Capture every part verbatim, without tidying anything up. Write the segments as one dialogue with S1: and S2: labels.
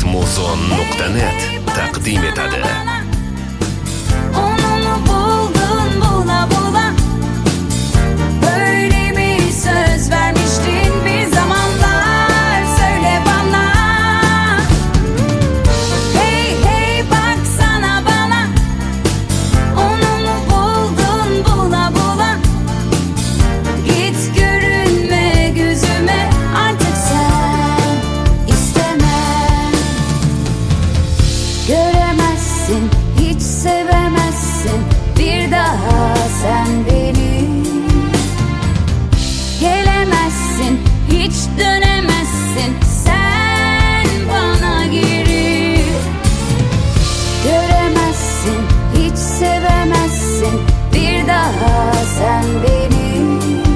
S1: muzon nuqta net taqdim etadi.
S2: Onu buldun bula bula, böyle mi söz vermiştin bir zamanlar, söyle bana. Hey hey baksana bana, onu mu buldun bula bula, git görünme gözüme artık sen isteme. Göremezsin, hiç sevemezsin bir daha sen beni. Gelemezsin, hiç dönemezsin sen bana geri. Göremezsin, hiç sevemezsin bir daha sen beni.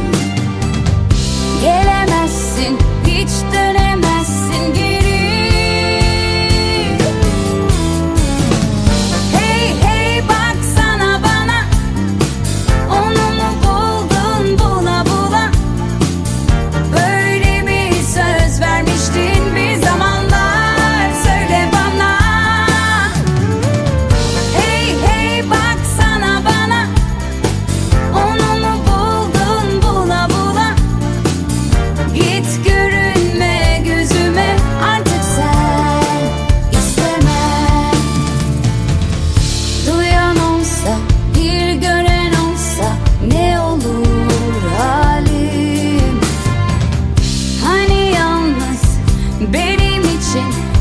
S2: Gelemezsin, hiç dönemezsin geri. Hey hey baksana bana, onu mu buldun bula bula, böyle mi söz vermiştin bir zamanlar, söyle bana. Hey hey baksana bana, onu mu buldun bula bula, git görünme gözüme artık sen isteme. Duyan olsa, bir gören olsa ne olur halim? Hani yalnız benim için